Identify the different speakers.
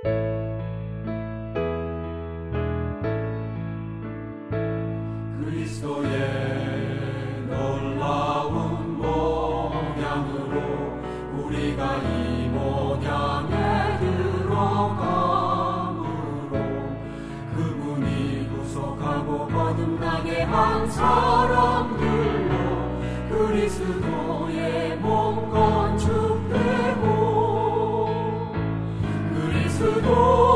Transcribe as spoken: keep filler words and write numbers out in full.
Speaker 1: 그리스도의 놀라운 목양으로 우리가 이 목양에 들어가므로 그분이 구속하고 거듭나게 한 사람들로 그리스도의 몸 건축되고 그리스도